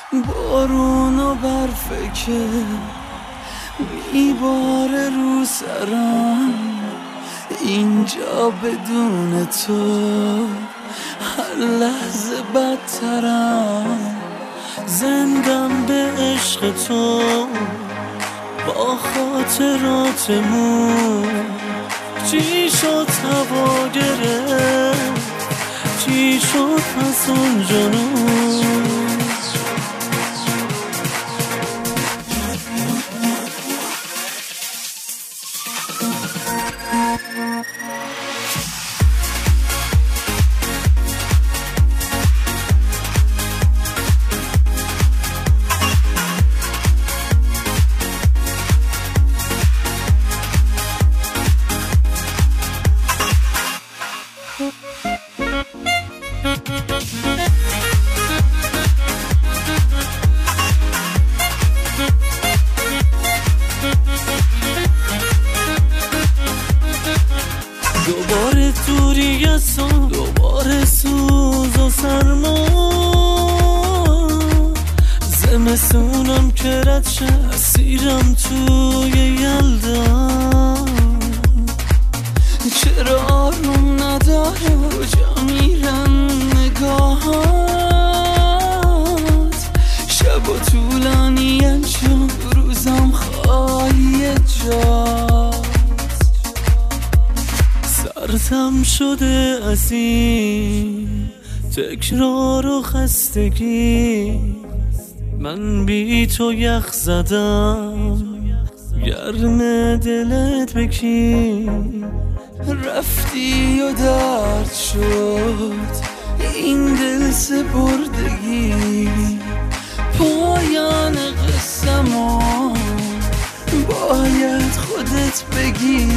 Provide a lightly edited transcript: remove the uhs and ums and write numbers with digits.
بارون و برفه که میباره رو سرم، اینجا بدون تو هر لحظه بدترم. زندم به عشق تو با خاطراتمون، چی شد هوا گرفت، چی شد پس اون جنون. دوباره دوری از تو، دوباره سوز و سرما، زمستونم که رد شه، اسیرم توی یلدا. چرا آروم نداره، کجا میرن نگاهات؟ شب و طولانیه چون روزم خالی جاست. سرتم شده از این تکرار و خستگی، من بی تو یخ زدم، گرم دلت بکی. رفتی و درد شد این دل سپردگی، پایان قصه ما باید خودت بگی.